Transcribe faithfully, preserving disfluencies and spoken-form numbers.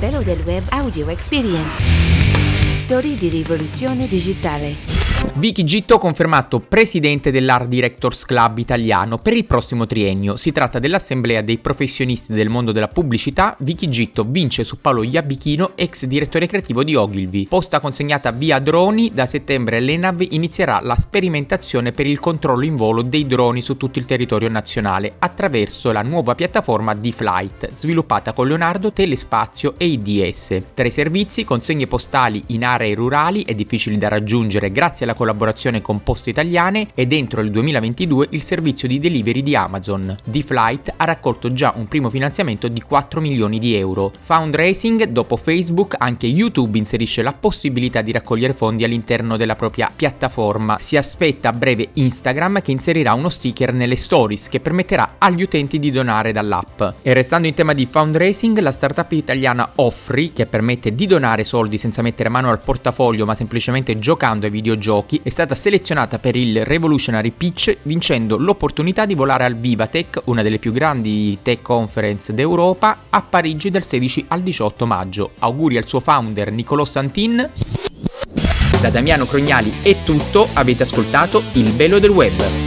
Velo del Web Audio Experience. Storie di rivoluzione digitale. Vicky Gitto confermato presidente dell'Art Directors Club italiano per il prossimo triennio. Si tratta dell'assemblea dei professionisti del mondo della pubblicità. Vicky Gitto vince su Paolo Iabichino, ex direttore creativo di Ogilvy. Posta consegnata via droni, da settembre l'ENAV inizierà la sperimentazione per il controllo in volo dei droni su tutto il territorio nazionale attraverso la nuova piattaforma D-Flight, sviluppata con Leonardo, Telespazio e I D S. Tra i servizi, consegne postali in aree rurali e difficili da raggiungere grazie alla collaborazione con Poste Italiane, e dentro il duemilaventidue il servizio di delivery di Amazon. D-Flight ha raccolto già un primo finanziamento di quattro milioni di euro. Fundraising: dopo Facebook anche YouTube inserisce la possibilità di raccogliere fondi all'interno della propria piattaforma. Si aspetta a breve Instagram, che inserirà uno sticker nelle stories che permetterà agli utenti di donare dall'app. E restando in tema di fundraising, la startup italiana Offri, che permette di donare soldi senza mettere mano al portafoglio ma semplicemente giocando ai videogiochi, è stata selezionata per il Revolutionary Pitch, vincendo l'opportunità di volare al Vivatech, una delle più grandi tech conference d'Europa, a Parigi dal sedici al diciotto maggio. Auguri al suo founder Nicolò Santin. Da Damiano Crognali è tutto, avete ascoltato Il Velo del Web.